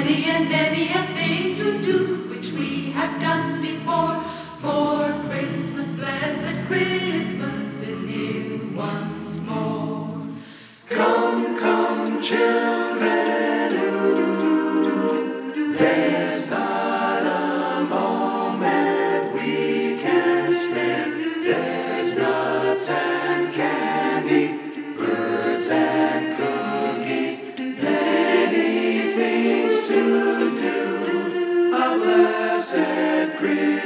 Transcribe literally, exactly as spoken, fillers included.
many and many a thing to do, which we have done before. For Christmas, blessed Christmas, is here once more. Come, come, children, ooh, there's not a moment we can spare. There's nuts and candy, birds and cookies, many things to do. A blessed Christmas.